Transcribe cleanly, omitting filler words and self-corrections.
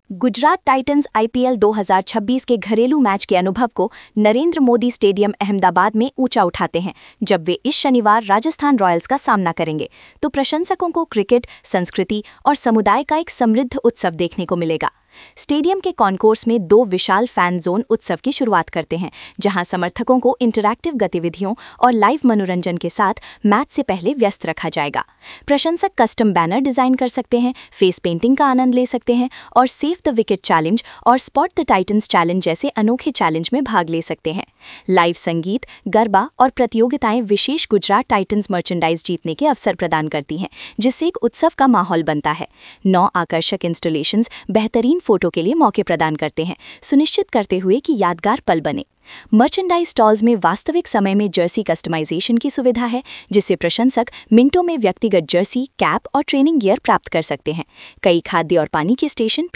Gujarat Titans IPL 2026 के घरेलू match के अनुभव को नरेंद्र मोदी स्टेडियम अहमदाबाद में ऊंचा उठाते हैं। जब वे इस शनिवार राजस्थान रॉयल्स का सामना करेंगे तो प्रशंसकों को क्रिकेट, संस्कृति और समुदाय का एक समृद्ध उत्सव देखने को मिलेगा। स्टेडियम के कॉन्कोर्स में 2 विशाल फैन जोन उत्सव की शुरुआत करते हैं, जहां समर्थकों को इंटरैक्टिव गतिविधियों और लाइव मनोरंजन के साथ मैच से पहले व्यस्त रखा जाएगा। प्रशंसक कस्टम बैनर डिजाइन कर सकते हैं, फेस पेंटिंग का आनंद ले सकते हैं और सेव द विकेट चैलेंज और स्पॉट द टाइटंस चैलेंज जैसे अनोखे चैलेंज में भाग ले सकते हैं। लाइव संगीत, गरबा और प्रतियोगिताएं विशेष गुजरात टाइटंस मर्चेंडाइज जीतने के अवसर प्रदान करती हैं, जिससे एक उत्सव का माहौल बनता है। 9 आकर्षक इंस्टॉलेशंस बेहतरीन फोटो के लिए मौके प्रदान करते हैं, सुनिश्चित करते हुए कि यादगार पल बने। मर्चेंडाइज स्टॉल्स में वास्तविक समय में जर्सी कस्टमाइजेशन की सुविधा है, जिससे प्रशंसक मिनटों में व्यक्तिगत जर्सी, कैप और ट्रेनिंग गियर प्राप्त कर सकते हैं। कई खाद्य और पानी के स्टेशन